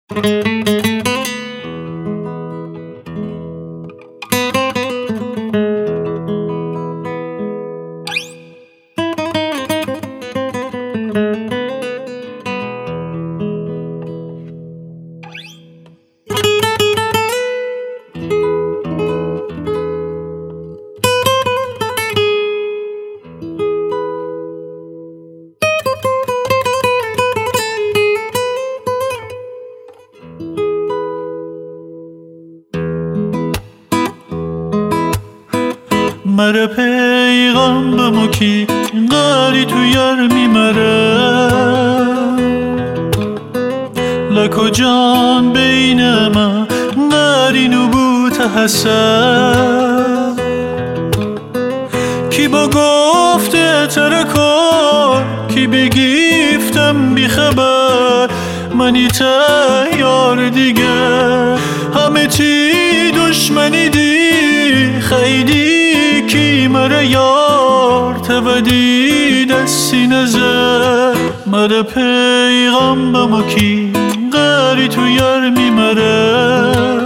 مره پیغام بمو کی غاری تو یار میمره لکو جان بین ما غاری نبوت حسن کی با گفته ترکار کی بگیفتم بی خبر منی تیار دیگه همه تی دشمنی دی خیلی کی مره یار تودی دستی نظر مره پیغام بمو کی غاری تو یار میمره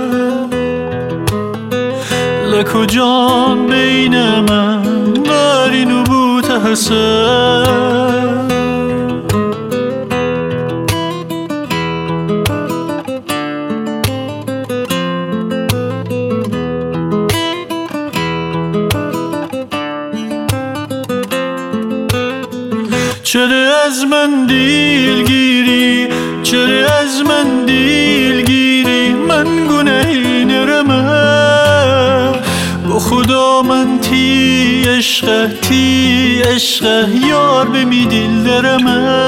لکو جان بین من غاری نبوت حسن چرا از من دیلگیری چرا از من دیلگیری من گناهی نرمه با خدا من تی عشقه یار بمی دل درمه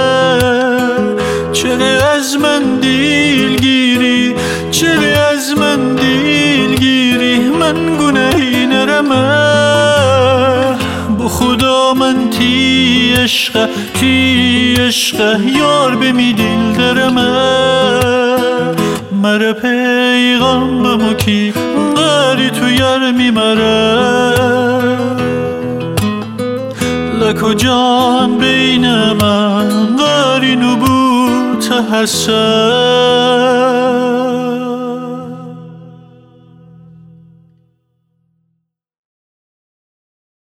چرا از من دیلگیری چرا از من دیلگیری من گناهی نرمه با خدا من تی عشقه یار بمی دل درمه مره پیغام بمو کی غاری تو یار میمره لکو جان بین من غاری نبوت حسن